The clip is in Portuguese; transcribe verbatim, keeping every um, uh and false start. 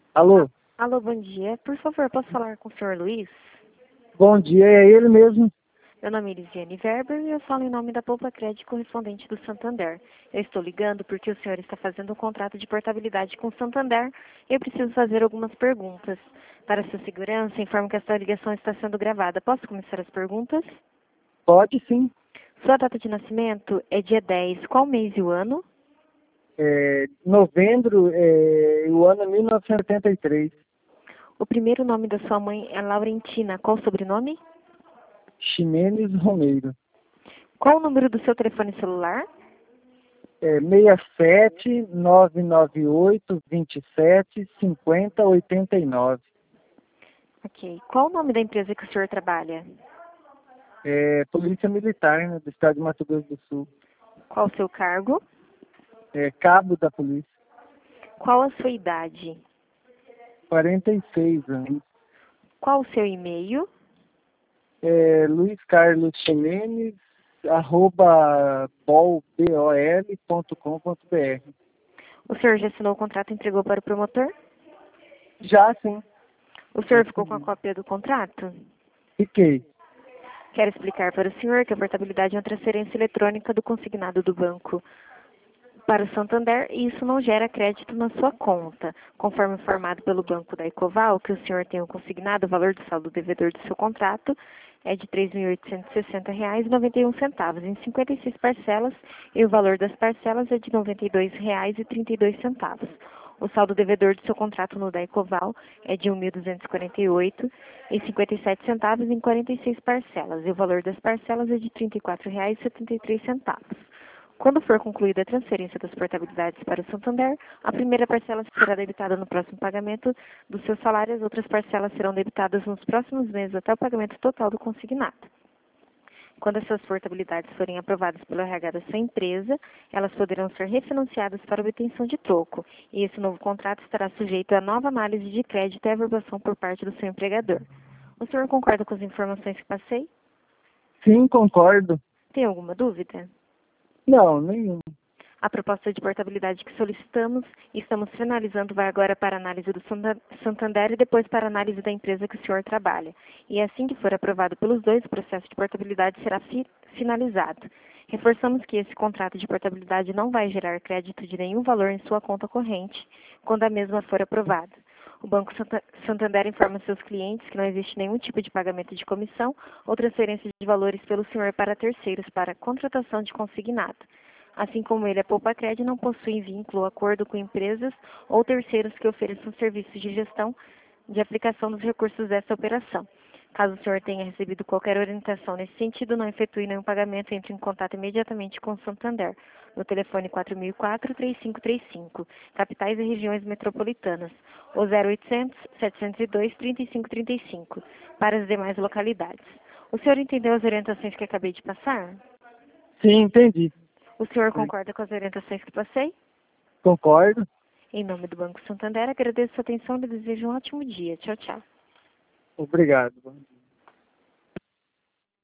Alô? Alô, bom dia. Por favor, posso falar com o senhor Luiz? Bom dia, é ele mesmo. Meu nome é Elisiane Weber e eu falo em nome da Poupa Crédito correspondente do Santander. Eu estou ligando porque o senhor está fazendo um contrato de portabilidade com o Santander e eu preciso fazer algumas perguntas. Para sua segurança, informo que esta ligação está sendo gravada. Posso começar as perguntas? Pode sim. Sua data de nascimento é dia dez. Qual mês e o ano? É, novembro, é, o ano é mil novecentos e oitenta e três. O primeiro nome da sua mãe é Laurentina. Qual o sobrenome? Ximenes Romeiro. Qual o número do seu telefone celular? É, seis sete nove nove oito dois sete cinco zero oito nove. Ok. Qual o nome da empresa que o senhor trabalha? É, Polícia Militar, né, do Estado de Mato Grosso do Sul. Qual o seu cargo? É, cabo da polícia. Qual a sua idade? quarenta e seis anos. Qual o seu e-mail? É, Luiz Carlos Ximenes, arroba bol ponto com ponto br. O senhor já assinou o contrato e entregou para o promotor? Já sim. O senhor ficou com a cópia do contrato? Fiquei. Quero explicar para o senhor que a portabilidade é uma transferência eletrônica do consignado do banco para o Santander e isso não gera crédito na sua conta. Conforme informado pelo banco da Ecoval, que o senhor tem o consignado, o valor do saldo devedor do seu contrato é de três mil oitocentos e sessenta reais e noventa e um centavos em cinquenta e seis parcelas e o valor das parcelas é de noventa e dois reais e trinta e dois centavos. O saldo devedor do seu contrato no da Ecoval é de um mil duzentos e quarenta e oito reais e cinquenta e sete centavos em quarenta e seis parcelas e o valor das parcelas é de trinta e quatro reais e setenta e três centavos. Quando for concluída a transferência das portabilidades para o Santander, a primeira parcela será debitada no próximo pagamento do seu salário e as outras parcelas serão debitadas nos próximos meses até o pagamento total do consignado. Quando essas portabilidades forem aprovadas pelo R H da sua empresa, elas poderão ser refinanciadas para obtenção de troco, e esse novo contrato estará sujeito a nova análise de crédito e averbação por parte do seu empregador. O senhor concorda com as informações que passei? Sim, concordo. Tem alguma dúvida? Não, nenhum. A proposta de portabilidade que solicitamos e estamos finalizando vai agora para análise do Santander e depois para análise da empresa que o senhor trabalha. E assim que for aprovado pelos dois, o processo de portabilidade será fi finalizado. Reforçamos que esse contrato de portabilidade não vai gerar crédito de nenhum valor em sua conta corrente quando a mesma for aprovada. O Banco Santander informa seus clientes que não existe nenhum tipo de pagamento de comissão ou transferência de valores pelo senhor para terceiros para contratação de consignado. Assim como ele, a Poupa Crédito não possui vínculo ou acordo com empresas ou terceiros que ofereçam serviços de gestão de aplicação dos recursos dessa operação. Caso o senhor tenha recebido qualquer orientação nesse sentido, não efetue nenhum pagamento, entre em contato imediatamente com o Santander, no telefone quatro mil e quatro, três cinco três cinco, capitais e regiões metropolitanas, ou zero oitocentos, setecentos e dois, trinta e cinco trinta e cinco, para as demais localidades. O senhor entendeu as orientações que acabei de passar? Sim, entendi. O senhor concorda com as orientações que passei? Concordo. Em nome do Banco Santander, agradeço a sua atenção e desejo um ótimo dia. Tchau, tchau. Obrigado.